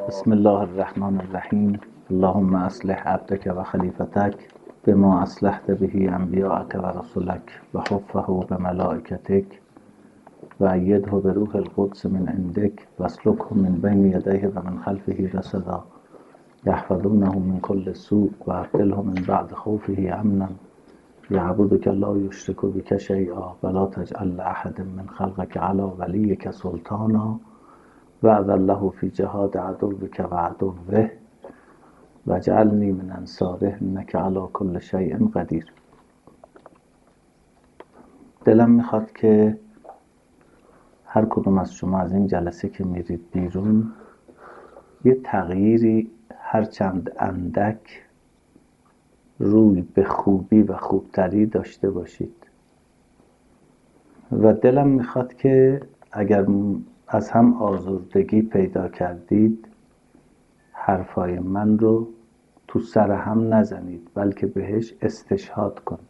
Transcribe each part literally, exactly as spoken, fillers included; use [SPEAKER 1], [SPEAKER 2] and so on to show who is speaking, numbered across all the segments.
[SPEAKER 1] بسم الله الرحمن الرحیم. اللهم اصلح عبدك و خلیفتك بما اصلحت به انبیاءك و رسلك و حفه بملائکتك و ایده بروح القدس من عندك و اسلکه من بین یدیه و من خلفه رصدا یحفظونه من كل سوء و ابدله من بعد خوفه امنا یعبدك لا یشرک بک شیئا و لا تجعل لاحد من خلقك علی ولیک سلطانا وأذن له في جهاد عدوك وعدوه وجعلني من انصاره انك على كل شيء قدیر. دلم میخواد که هر کدوم از شما از این جلسه که میرید بیرون یه تغییری هرچند اندک روی به خوبی و خوبتری داشته باشید و دلم میخواد که اگر از هم آزردگی پیدا کردید حرفای من رو تو سر هم نزنید بلکه بهش استشهاد کنید،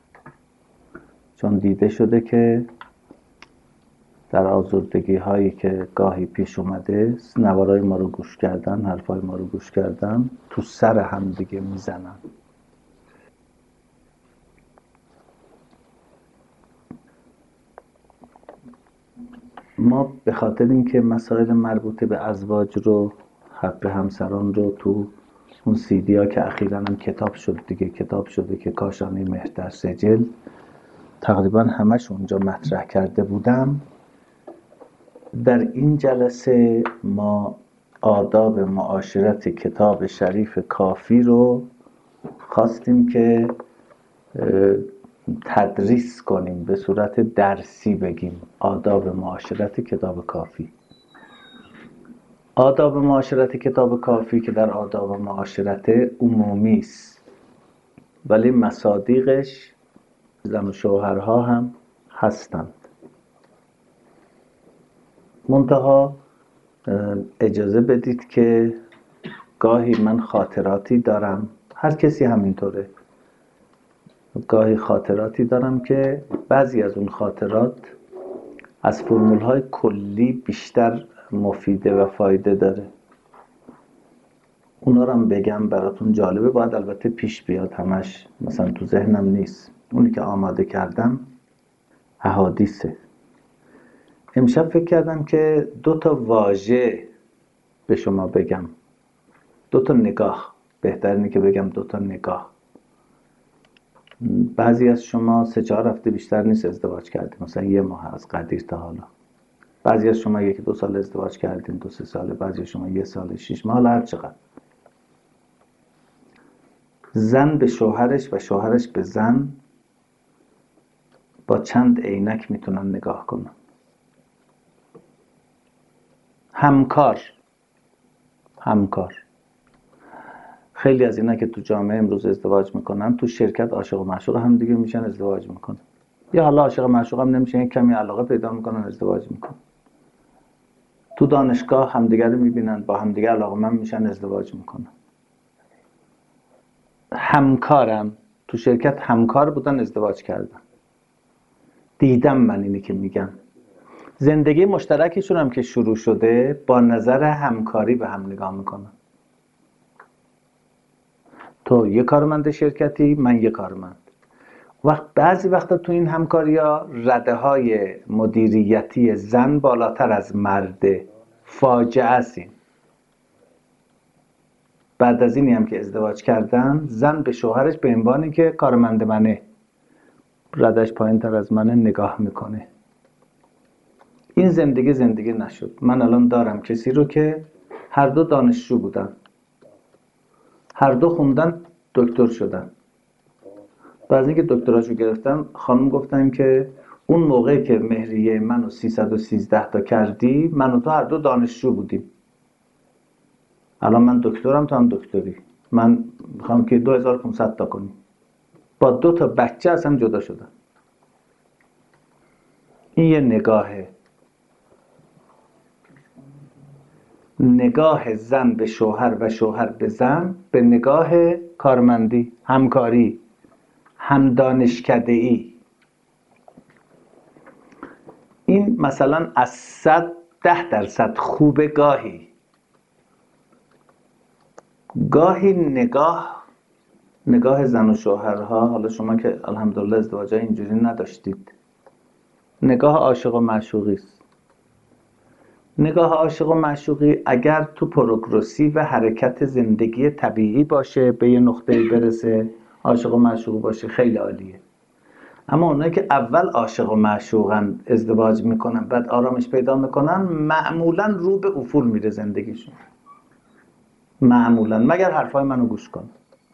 [SPEAKER 1] چون دیده شده که در آزردگی هایی که گاهی پیش اومده نوارای ما رو گوش کردن، حرفای ما رو گوش کردن، تو سر هم دیگه میزنن. ما به خاطر اینکه مسائل مربوط به ازواج رو، حق همسران رو تو اون سیدی ها که اخیراً هم کتاب شد دیگه، کتاب شده که کاشانی مهر در سجل، تقریبا همش اونجا مطرح کرده بودم. در این جلسه ما آداب معاشرت کتاب شریف کافی رو خواستیم که تدریس کنیم، به صورت درسی بگیم آداب معاشرت کتاب کافی. آداب معاشرت کتاب کافی که در آداب معاشرت عمومی است ولی مصادیقش زن و شوهرها هم هستند. منتها اجازه بدید که گاهی من خاطراتی دارم، هر کسی همینطوره، گاهی خاطراتی دارم که بعضی از اون خاطرات از فرمول های کلی بیشتر مفیده و فایده داره. اونا رو هم بگم براتون جالبه، باید البته پیش بیاد، همش مثلا تو ذهنم نیست. اونی که آماده کردم احادیثه. امشب فکر کردم که دو تا واژه به شما بگم، دو تا نگاه، بهتر اینه که بگم دو تا نگاه. بعضی از شما سه چهار هفته بیشتر نیست ازدواج کردیم، مثلا یه ماه از قدیر تا حالا. بعضی از شما یکی دو سال ازدواج کردین، دو سه ساله. بعضی از شما یه سال، شش ماه، هر چقدر. زن به شوهرش و شوهرش به زن با چند عینک میتونن نگاه کنن. همکار همکار خیلی از اینا که تو جامعه امروز ازدواج میکنن تو شرکت عاشق و معشوق هم دیگه میشن، ازدواج میکنن. یا حالا عاشق و معشوق هم نمیشن، یک کمی علاقه پیدا میکنن، ازدواج میکنن. تو دانشگاه همدیگه رو میبینن، با همدیگه علاقه‌مند میشن، ازدواج میکنن. همکارم تو شرکت همکار بودن، ازدواج کردن. دیدم من اینی که میگم. زندگی مشترکشون هم که شروع شده با نظر همکاری به هم نگاه میکنن. تو یه کارمند شرکتی، من یه کارمند. وقت بعضی وقتا تو این همکاری ها رده های مدیریتی زن بالاتر از مرده. فاجعه است این. بعد از اینی هم که ازدواج کردن، زن به شوهرش به عنوانی که کارمند منه، ردش پایین تر از منه نگاه میکنه. این زندگی زندگی نشد. من الان دارم کسی رو که هر دو دانشجو بودن، هر دو خوندن دکتر شدن. بعد اینکه دکتراشو گرفتن، خانم گفتن که اون موقعی که مهریه منو سیصد و سیزده تا کردی، من و تو هر دو دانشجو بودیم. الان من دکترم، تو هم دکتری. من میخوام که دو هزار و پانصد تا کنیم. با دو تا بچه اصلا جدا شدن. این یه نگاهه. نگاه زن به شوهر و شوهر به زن به نگاه کارمندی، همکاری، همدانشکده‌ای. این مثلا از صد ده درصد خوبه، گاهی گاهی نگاه نگاه زن و شوهرها، حالا شما که الحمدلله ازدواجای اینجوری نداشتید، نگاه عاشق و معشوقی است. نگاه عاشق و معشوقی اگر تو پروگرسیو و حرکت زندگی طبیعی باشه، به یه نقطه‌ای برسه، عاشق و معشوق باشه، خیلی عالیه. اما اونایی که اول عاشق و معشوقن، ازدواج میکنن، بعد آرامش پیدا میکنن، معمولا رو به افول میره زندگیشون. معمولا، مگر حرفای منو گوش کن.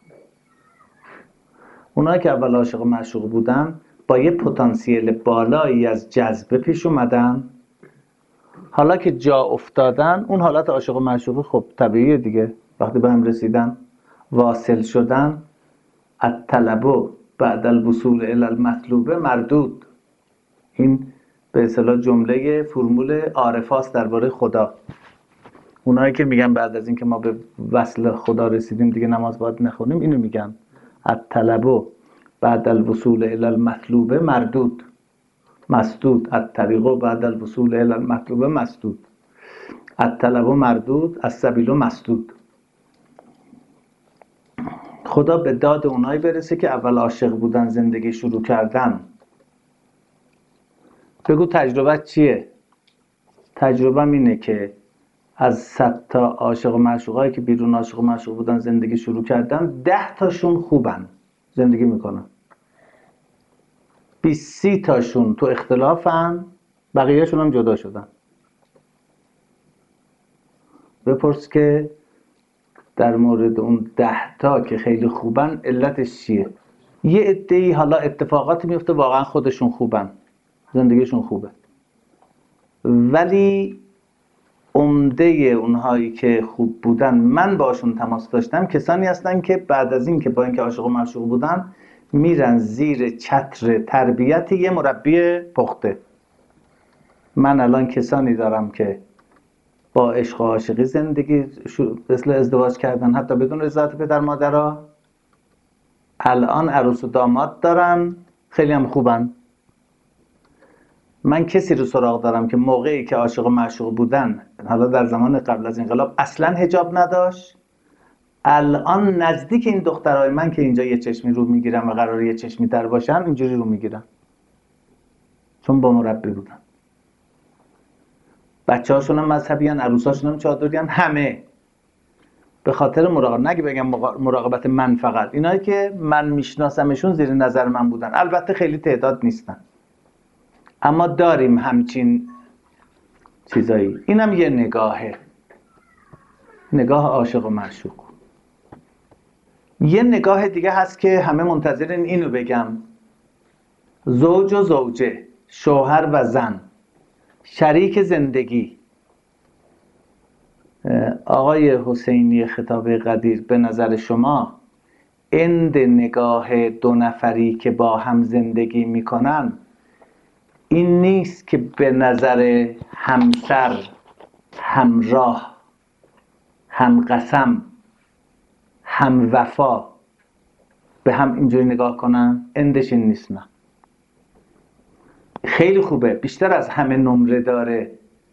[SPEAKER 1] اونایی که اول عاشق و معشوق بودن با یه پتانسیل بالایی از جذبه پیش اومدن، حالا که جا افتادن، اون حالت عاشق و معشوقی خب طبیعیه دیگه. وقتی به هم رسیدن، واصل شدن، الطلب بعد الوصول الی المطلوب مردود. این به اصطلاح جمله فرمول عارفاست درباره خدا. اونایی که میگن بعد از اینکه ما به وصل خدا رسیدیم دیگه نماز باید نخونیم، اینو میگن الطلب بعد الوصول الی المطلوب مردود مسدود. الطریق بعد الوصول الی المطلوب مسدود. الطلب مردود السبیل مسدود. خدا به داد اونایی برسه که اول عاشق بودن، زندگی شروع کردن. بگو تجربه چیه؟ تجربه اینه که از صد تا عاشق و معشوقایی که بیرون عاشق و معشوق بودن زندگی شروع کردن، ده تاشون خوبن، زندگی میکنن. بیست سی تاشون تو اختلافن، بقیهشون هم جدا شدن. بپرس که در مورد اون ده تا که خیلی خوبن علتش چیه؟ یه عده‌ای حالا اتفاقاتی میفته واقعا خودشون خوبن، زندگیشون خوبه، ولی عمده اونهایی که خوب بودن، من باشون تماس داشتم، کسانی هستن که بعد از این که با اینکه عاشق و معشوق بودن، میرن زیر چتر تربیت یه مربی پخته. من الان کسانی دارم که با عشق و عاشقی زندگی مثل ازدواج کردن، حتی بدون رضایت پدر مادرها، الان عروس و داماد دارن، خیلی هم خوبن. من کسی رو سراغ دارم که موقعی که عاشق و معشوق بودن، حالا در زمان قبل از انقلاب، اصلا حجاب نداشت، الان نزدیک این دخترای من که اینجا یه چشمی رو میگیرن و قراره یه چشمی تر باشن، اینجوری رو میگیرن، چون با مربی بودن. بچه هاشون هم مذهبی هن، عروس هاشون هم چادری هن، همه به خاطر مراقبت. نگه بگم مراقبت من فقط، اینایی که من میشناسمشون زیر نظر من بودن. البته خیلی تعداد نیستن، اما داریم همچین چیزایی. اینم یه نگاهه، نگاه عاشق و معشوق. یه نگاه دیگه هست که همه منتظرین اینو بگم. زوج و زوجه، شوهر و زن، شریک زندگی. آقای حسینی خطاب قدیر، به نظر شما اند نگاه دو نفری که با هم زندگی میکنن این نیست که به نظر همسر، همراه، هم قسم، هم وفا به هم اینجوری نگاه کنن؟ اندش این نیست. نه، خیلی خوبه، بیشتر از همه نمره داره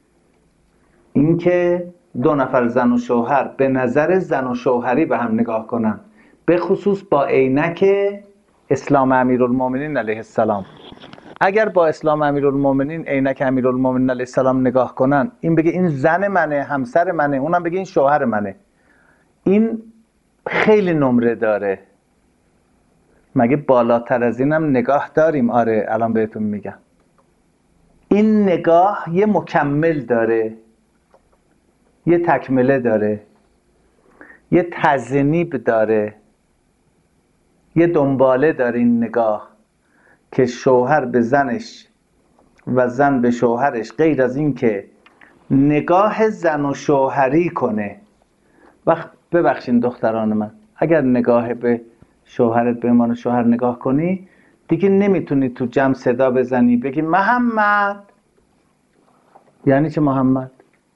[SPEAKER 1] اینکه دو نفر زن و شوهر به نظر زن و شوهری به هم نگاه کنن، به خصوص با عینک اسلام امیرالمومنین علیه السلام. اگر با اسلام امیرالمومنین، عینک امیرالمومنین علیه السلام نگاه کنن، این بگه این زن منه، همسر منه، اونم بگه این شوهر منه، این خیلی نمره داره. مگه بالاتر از اینم نگاه داریم؟ آره، الان بهتون میگم. این نگاه یه مکمل داره، یه تکمله داره، یه تذنیب داره، یه دنباله داره این نگاه، که شوهر به زنش و زن به شوهرش، غیر از این که نگاه زن و شوهری کنه. وقت ببخشین دختران من، اگر نگاه به شوهرت به عنوان شوهر نگاه کنی، دیگه نمیتونی تو جمع صدا بزنی بگی محمد. یعنی چه محمد؟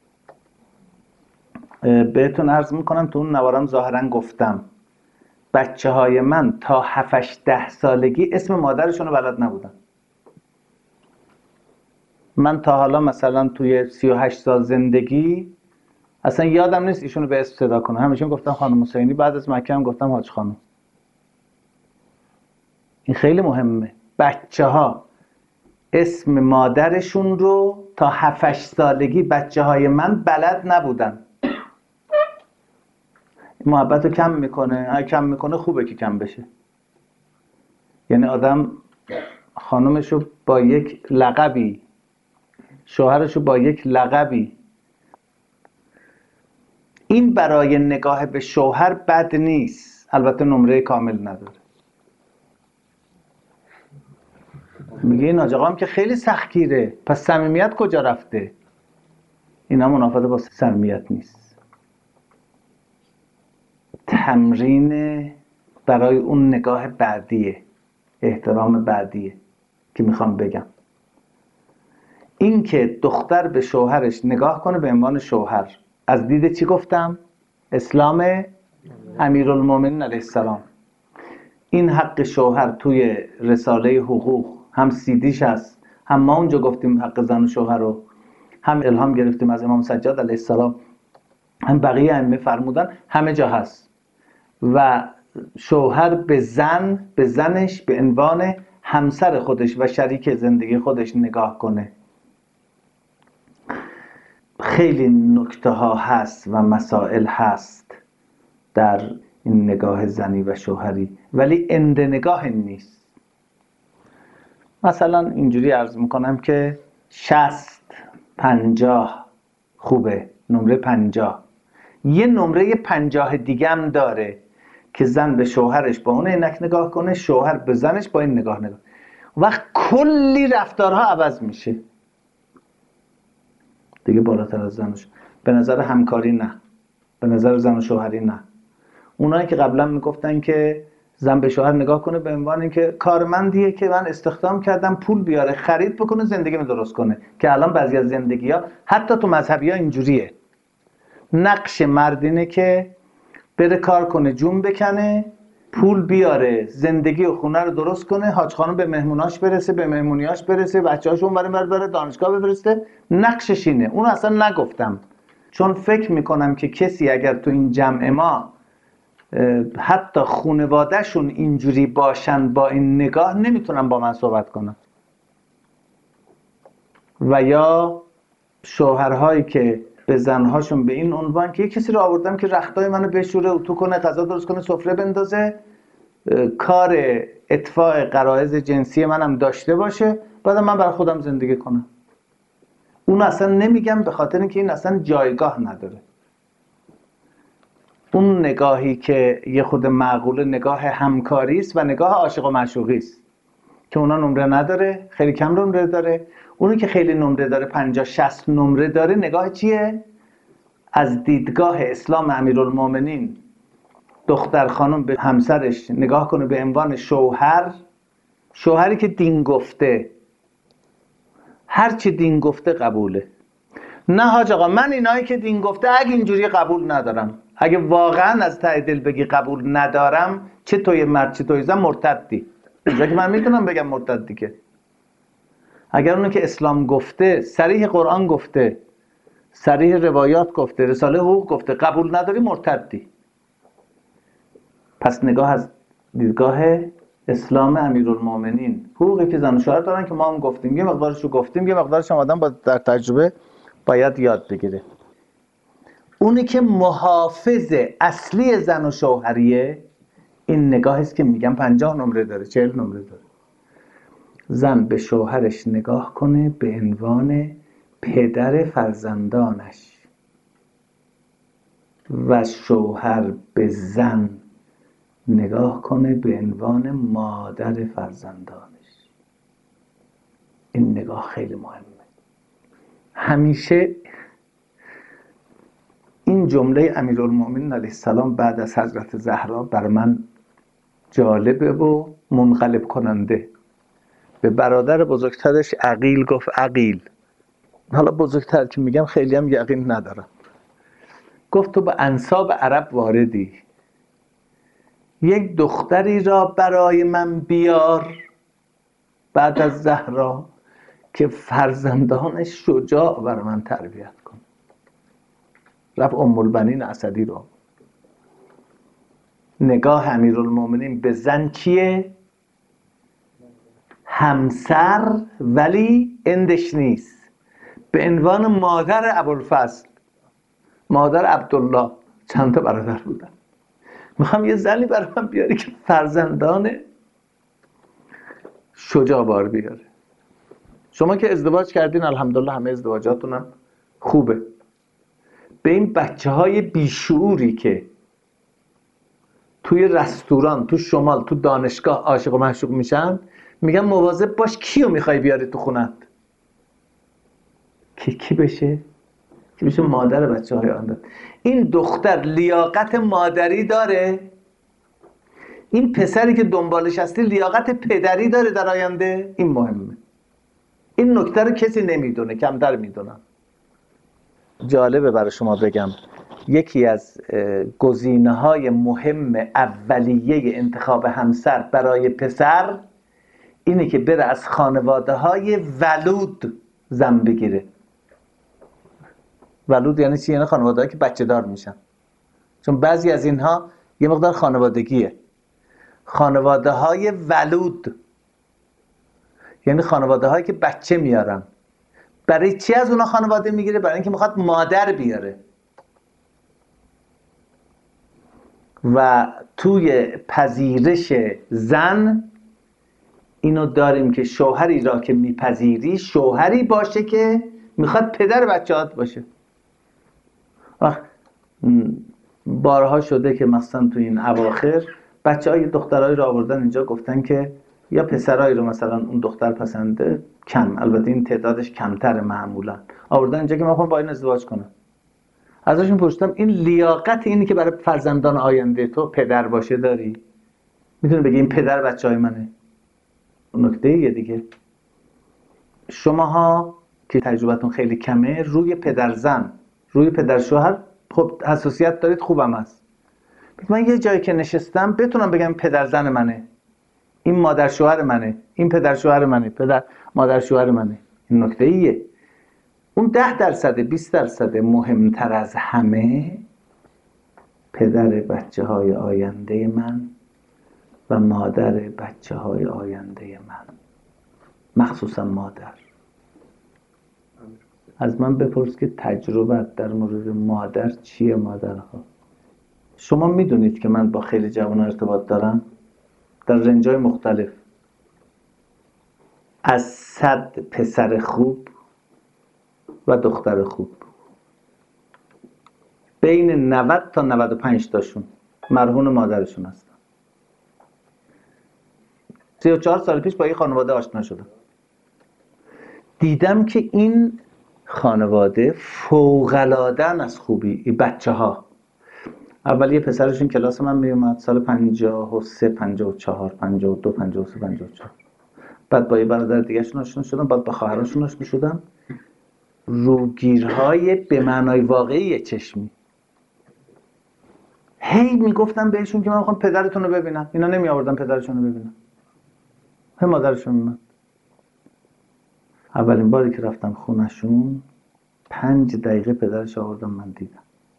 [SPEAKER 1] بهتون عرض میکنم، تو اون نوارم ظاهرا گفتم بچه های من تا هفت ده سالگی اسم مادرشون رو بلد نبودن. من تا حالا مثلا توی سی و هشت سال زندگی اصلا یادم نیست ایشونو به اسم صدا کنم، همیشه گفتم خانم حسینی، بعد از مکه هم گفتم حاج خانم. این خیلی مهمه. بچه ها اسم مادرشون رو تا هفت سالگی بچه های من بلد نبودن. محبت رو کم میکنه، اگه کم میکنه خوبه که کم بشه. یعنی آدم خانمشو با یک لقبی، شوهرشو با یک لقبی، این برای نگاه به شوهر بد نیست، البته نمره کامل نداره. میگه این آقا هم که خیلی سختگیره، پس صمیمیت کجا رفته؟ اینا منافات با صمیمیت نیست. تمرین برای اون نگاه بعدیه، احترام بعدیه که میخوام بگم. این که دختر به شوهرش نگاه کنه به عنوان شوهر، از دید چی گفتم؟ اسلام امیرالمومنین علیه السلام. این حق شوهر توی رساله حقوق هم سیدیش هست، هم ما اونجا گفتیم حق زن و شوهر رو، هم الهام گرفتیم از امام سجاد علیه السلام، هم بقیه ائمه فرمودن، همه جا هست. و شوهر به زن، به زنش به عنوان همسر خودش و شریک زندگی خودش نگاه کنه. خیلی نکته ها هست و مسائل هست در این نگاه زنی و شوهری، ولی اند نگاه نیست. مثلا اینجوری عرض میکنم که شصت پنجاه خوبه، نمره پنجاه. یه نمره پنجاه دیگه هم داره که زن به شوهرش با اون عینک نگاه کنه، شوهر به زنش با این نگاه نگاه. وقت کلی رفتارها عوض میشه دیگه، بالاتر از زنش. به نظر همکاری نه، به نظر زن و شوهری نه. اونایی که قبلا میگفتن که زن به شوهر نگاه کنه به عنوان اینکه کارمندیه که من استخدام کردم پول بیاره خرید بکنه زندگی رو درست کنه، که الان بعضی از زندگی‌ها حتی تو مذهبی‌ها اینجوریه. نقش مرد اینه که بره کار کنه، جون بکنه، پول بیاره، زندگی و خونه رو درست کنه، حاج خانم به مهموناش برسه، به مهمونیاش برسه، بچه‌هاشون برن بره, بره دانشگاه بفرسته. نقشش اینه. اون اصلا نگفتم، چون فکر میکنم که کسی اگر تو این جمع ما حتی خانواده‌شون اینجوری باشن با این نگاه، نمیتونن با من صحبت کنن. و یا شوهرهایی که به زنهاشون به این عنوان که کسی رو آوردم که رختای منو بشوره، اتو کنه، غذا درست کنه، سفره بندازه، کار اطفاء غرایز جنسی منم داشته باشه، بعد من برای خودم زندگی کنم. اون اصلا نمیگم، به خاطر اینکه این اصلا جایگاه نداره. اون نگاهی که یه خود معقوله نگاه همکاری است و نگاه عاشق و معشوقی است که اونا نمره نداره، خیلی کم نمره داره. اونی که خیلی نمره داره، پنجاه شصت نمره داره، نگاه چیه؟ از دیدگاه اسلام امیرالمومنین دختر خانم به همسرش نگاه کنه به عنوان شوهر، شوهری که دین گفته، هر چی دین گفته قبوله. نه حاج آقا من اینایی که دین گفته اگه اینجوری قبول ندارم، اگه واقعا از ته دل بگی قبول ندارم، چه توی مرد چه توی زن مرتدی. اینجا که من میتونم بگم مرتدی، که اگر اونو که اسلام گفته، صریح قرآن گفته، صریح روایات گفته، رساله حقوق گفته، قبول نداری، مرتدی. پس نگاه از دیدگاه اسلام امیرالمومنین، حقوقی که زن و شوهر دارن که ما هم گفتیم، یه مقدارشو گفتیم، یه مقدارش هم آدم با در تجربه باید یاد بگیره. اونی که محافظ اصلی زن و شوهریه، این نگاهی است که میگم پنجاه نمره داره، چهل نمره داره. زن به شوهرش نگاه کنه به عنوان پدر فرزندانش و شوهر به زن نگاه کنه به عنوان مادر فرزندانش. این نگاه خیلی مهمه. همیشه این جمله امیرالمومنین علیه السلام بعد از حضرت زهرا بر من جالبه و منقلب کننده. به برادر بزرگترش عقیل گفت عقیل، حالا بزرگتر که میگم خیلی هم یقین ندارم، گفت تو به انساب عرب واردی، یک دختری را برای من بیار بعد از زهرا که فرزندانش شجاع بر من تربیت کن. رفت ام البنین اسدی رو. نگاه امیرالمومنین به زن چیه؟ همسر ولی اندش نیست، به عنوان مادر ابوالفضل، مادر عبدالله، چند تا برادر بودن. میخوام یه زنی برای من بیاری که فرزندان شجاع بار بیاره. شما که ازدواج کردین الحمدلله، همه ازدواجاتونم خوبه. به این بچه های بیشعوری که توی رستوران، تو شمال، تو دانشگاه عاشق و معشوق میشن، میگن مواظب باش کیو میخوای بیاری تو خونت. کی کی بشه؟ کی بشه مادر بچه های آن. این دختر لیاقت مادری داره؟ این پسری که دنبالش هستی لیاقت پدری داره در آینده؟ این مهمه. این نکته رو کسی نمیدونه، کمتر میدونم. جالبه برای شما بگم، یکی از گزینه‌های مهم اولیه انتخاب همسر برای پسر اینه که بره از خانواده‌های ولود زن بگیره. ولود یعنی چی؟ یعنی خانواده‌هایی که بچه دار میشن. چون بعضی از اینها یه مقدار خانوادگیه. خانواده‌های ولود یعنی خانواده‌هایی که بچه میارن. برای چی از اونا خانواده میگیره؟ برای اینکه میخواد مادر بیاره. و توی پذیرش زن اینو داریم که شوهری را که میپذیری شوهری باشه که میخواد پدر بچه‌هات باشه. وقت بارها شده که مثلا تو این اواخر بچه‌های دخترای رو آوردن اینجا، گفتن که یا پسرایی رو مثلا اون دختر پسنده، کم، البته این تعدادش کمتر معمولا، آوردن اینجا که من خواهم با این ازدواج کنم. ازشون پرسیدم این لیاقت اینی که برای فرزندان آینده تو پدر باشه داری؟ میتونی بگی این پدر بچهای منه؟ نکته ایه دیگه. شماها که تجربتون خیلی کمه، روی پدر زن، روی پدر شوهر خب حساسیت دارید، خوبم هست. من یه جایی که نشستم بتونم بگم پدر زن منه، این مادر شوهر منه، این پدر شوهر منه، پدر مادر شوهر منه. این نکته ایه. اون ده درصد بیست درصد مهمتر از همه پدر بچه های آینده من و مادر بچه های آینده من، مخصوصا مادر. از من بپرس که تجربت در مورد مادر چیه؟ مادرها شما میدونید که من با خیلی جوان ارتباط دارم در رنجای مختلف. از صد پسر خوب و دختر خوب بین نود تا نود و پنج تاشون مرهون مادرشون هستن. سی و چهار سال پیش با یه خانواده آشنا شدم. دیدم که این خانواده فوق‌العاده‌اً از خوبی. بچه ها اول یه پسرشون کلاس من میومد سال پنجاه و سه، پنجاه و چهار، پنجاه و دو، پنجاه و سه، پنجاه و چهار. بعد با یه برادر دیگه شون آشنا شدم، بعد با خواهراشون آشنا شدم. روگیرهای به معنای واقعی چشمی. هی میگفتم بهشون که من میخوام پدرتون رو ببینم. اینا نمی آوردن پدرشون رو ببینم. هی مادرشون میمد. اولین باری که رفتم خونشون پنج دقیقه پدرش آوردم من دیدم.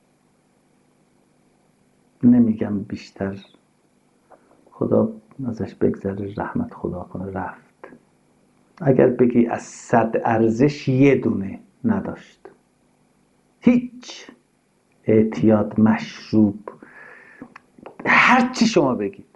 [SPEAKER 1] نمیگم بیشتر، خدا ازش بگذره، رحمت خدا کنه، رفت. اگر بگی از صد ارزش یه دونه نداشت. هیچ. اعتیاد، مشروب، هر چی شما بگید.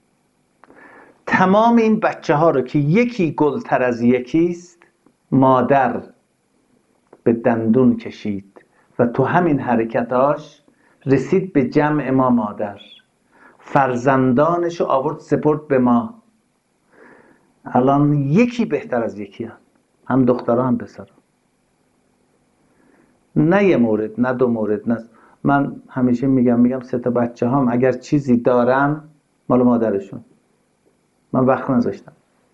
[SPEAKER 1] تمام این بچه ها رو که یکی گلتر از یکیست مادر به دندون کشید و تو همین حرکتاش رسید به جمع ما مادر. فرزندانشو آورد سپرد به ما. الان یکی بهتر از یکی هم, هم دخترها هم پسرها. نه یه مورد، نه دو مورد، نه. من همیشه میگم میگم سه تا بچه هم اگر چیزی دارن مال مادرشون. من وقت نذاشتم.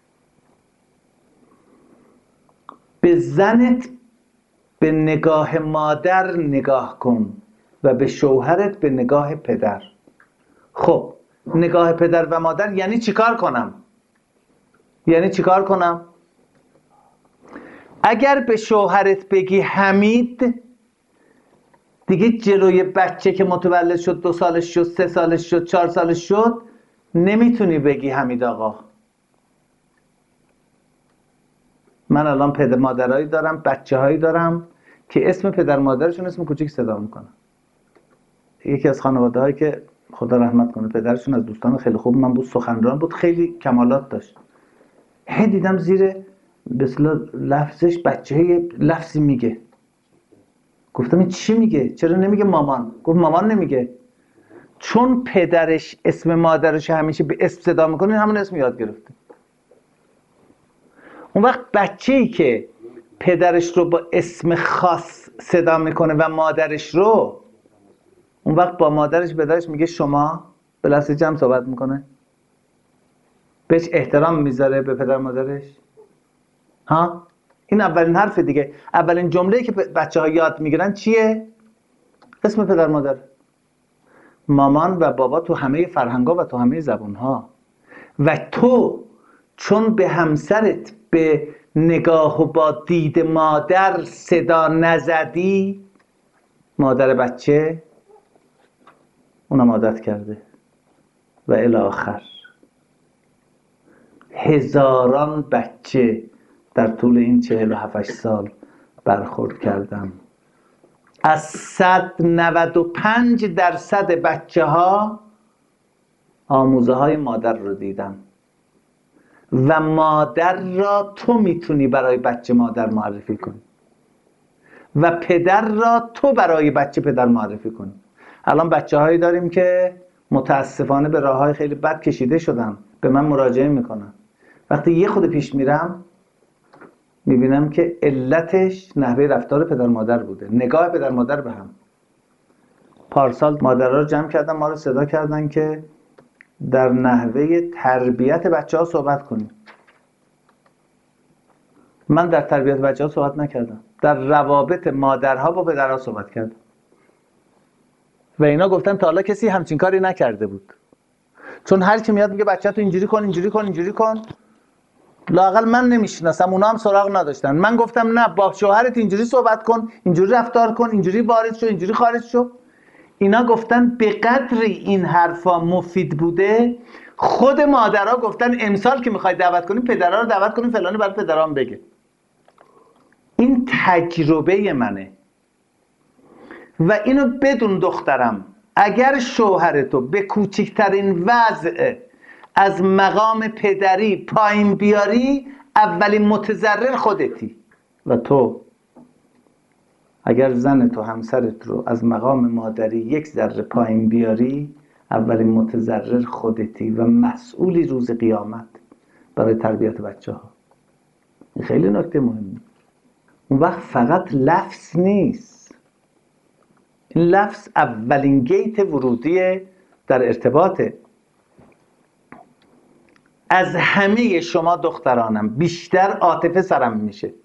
[SPEAKER 1] به زنت به نگاه مادر نگاه کن و به شوهرت به نگاه پدر. خب نگاه پدر و مادر یعنی چیکار کنم؟ یعنی چیکار کنم؟ اگر به شوهرت بگی حمید، دیگه جلوی بچه که متولد شد، دو سالش شد، سه سالش شد، چهار سالش شد، نمیتونی بگی حمید آقا. من الان پدر مادرایی دارم، بچه هایی دارم که اسم پدر مادرشون اسم کوچیک صدا میکنن. یکی از خانواده هایی که خدا رحمت کنه پدرشون از دوستان خیلی خوب من بود، سخنران بود، خیلی کمالات داشت. هی دیدم زیر به اصطلاح لفظش بچه لفظی میگه. گفتم این چی میگه؟ چرا نمیگه مامان؟ گفت مامان نمیگه، چون پدرش اسم مادرش همیشه به اسم صدا میکنه همون اسم یاد گرفته. اون وقت بچه‌ای که پدرش رو با اسم خاص صدا میکنه و مادرش رو، اون وقت با مادرش پدرش میگه شما، به لفظ جمع صحبت میکنه، بهش احترام میذاره به پدر مادرش. ها این اولین حرف دیگه. اولین جمله‌ای که بچه ها یاد میگیرن چیه؟ اسم پدر مادر. مامان و بابا تو همه فرهنگ‌ها و تو همه زبان‌ها. و تو چون به همسرت به نگاه و با دید مادر صدا نزدی، مادر بچه اونم عادت کرده و الی آخر. هزاران بچه در طول این چهل و هفت سال برخورد کردم. از صد و نود و پنج درصد بچه ها آموزه های مادر رو دیدم و مادر را تو میتونی برای بچه مادر معرفی کنی و پدر را تو برای بچه پدر معرفی کنی. الان بچه هایی داریم که متاسفانه به راه های خیلی بد کشیده شدن، به من مراجعه میکنن. وقتی یه خود پیش میرم میبینم که علتش نحوه رفتار پدر مادر بوده، نگاه پدر مادر به هم. پارسال مادرها رو جمع کردن، ما رو صدا کردن که در نحوه تربیت بچه ها صحبت کنیم. من در تربیت بچه ها صحبت نکردم، در روابط مادرها با پدرها صحبت کردم و اینا گفتن تا حالا کسی همچین کاری نکرده بود. چون هر کی میاد میگه بچه تو اینجوری کن اینجوری کن اینجوری کن، لااقل من نمیشناسم، اونا هم سراغ نداشتن. من گفتم نه، با شوهرت اینجوری صحبت کن، اینجوری رفتار کن، اینجوری وارد شو، اینجوری خارج شو. اینا گفتن به قدری این حرفا مفید بوده، خود مادرها گفتن امسال که میخوای دعوت کنیم پدرها رو دعوت کنیم فلانی برای پدرام بگه. این تجربه منه و اینو بدون دخترم، اگر شوهرتو به کوچکترین وضع از مقام پدری پایین بیاری، اولین متضرر خودتی. و تو اگر زن تو همسرت رو از مقام مادری یک ذره پایین بیاری، اولین متضرر خودتی و مسئولی روز قیامت برای تربیت بچه ها. این خیلی نکته مهمه. اون وقت فقط لفظ نیست، این لفظ اولین گیت ورودی در ارتباطه. از همه شما دخترانم بیشتر عاطفه سرم میشه.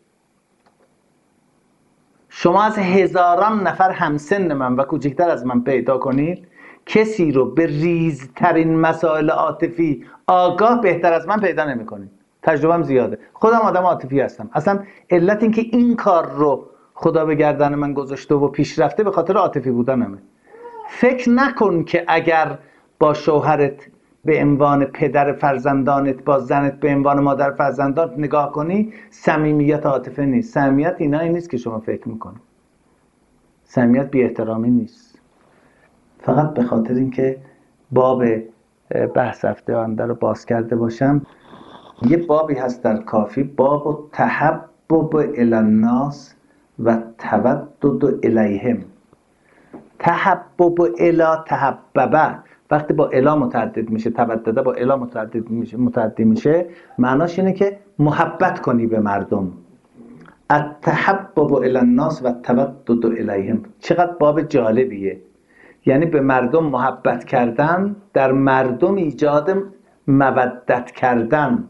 [SPEAKER 1] شما از هزاران نفر همسن من و کوچکتر از من پیدا کنید، کسی رو به ریزترین مسائل عاطفی آگاه بهتر از من پیدا نمی کنید. تجربهم زیاده، خودم آدم عاطفی هستم. اصلا علت این که این کار رو خدا به گردن من گذاشته و پیش رفته به خاطر عاطفی بودنمه. فکر نکن که اگر با شوهرت به عنوان پدر فرزندانت، با زنت به عنوان مادر فرزندانت نگاه کنی، صمیمیت عاطفه نیست. صمیمیت اینایی نیست که شما فکر میکنید. صمیمیت بی احترامی نیست. فقط به خاطر اینکه باب بحث هفته آینده رو باز کرده باشم، یه بابی هست در کافی، باب تحبب الی الناس و تودد الیهم. تحبب الی تحببه، وقتی با الا متعدد میشه، تودده با الا متعدد میشه، متعدی میشه، معناش اینه که محبت کنی به مردم. التحبب الی الناس و تودد الیهم. چقدر باب جالبیه. یعنی به مردم محبت کردن، در مردم ایجاد مودت کردن.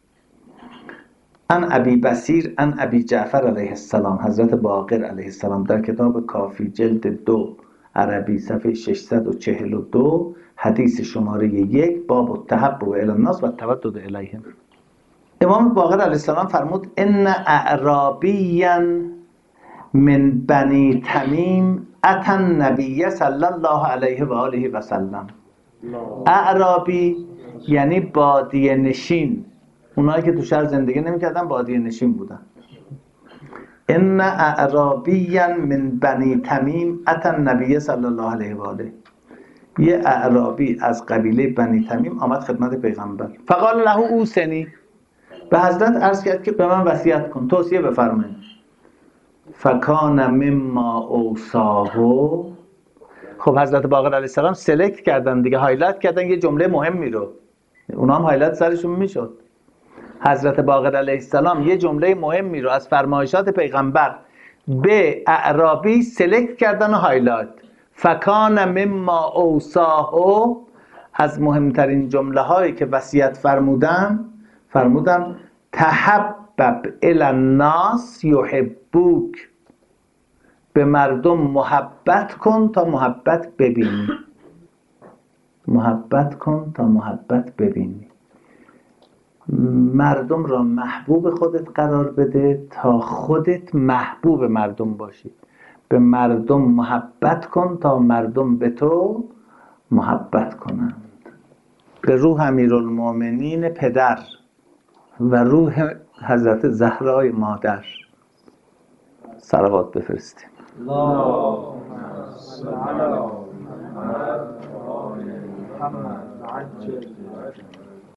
[SPEAKER 1] ان ابی بصیر ان ابی جعفر علیه السلام، حضرت باقر علیه السلام در کتاب کافی جلد دو عربی صفحه ششصد و چهل و دو حدیث شماره یک، باب التحبب الی الناس و التودد الیهم. امام باقر علیه السلام فرمود ان اعرابیا من بنی تمیم اتى النبی صلی الله علیه و آله و سلم. اعرابی یعنی بادیه نشین، اونایی که تو شهر زندگی نمیکردن بادیه نشین بودن. ان اعرابیا من بنی تمیم اتى النبی صلی الله علیه و آله. یه اعرابی از قبیله بنی تمیم آمد خدمت پیغمبر. فقال له اوصنی، به حضرت عرض کرد که به من وصیت کن، توصیه بفرمایید. فکان مما اوصاه. خب حضرت باقر علیه السلام سلکت کردن دیگه، هایلایت کردن یه جمله مهمی رو، اونا هم هایلایت سرشون میشد. حضرت باقر علیه السلام یه جمله مهمی رو از فرمایشات پیغمبر به اعرابی سلکت کردن و هایلایت. فکان مما اوصاه، از مهمترین جمله هایی که وصیت فرمودن فرمودن تحبب الی الناس یحبوک، به مردم محبت کن تا محبت ببینی. محبت کن تا محبت ببینی. مردم را محبوب خودت قرار بده تا خودت محبوب مردم باشی. به مردم محبت کن تا مردم به تو محبت کنند. به روح امیرالمؤمنین پدر و روح حضرت زهرای مادر صلوات بفرستیم.
[SPEAKER 2] اللهم صل على محمد و آل محمد عجل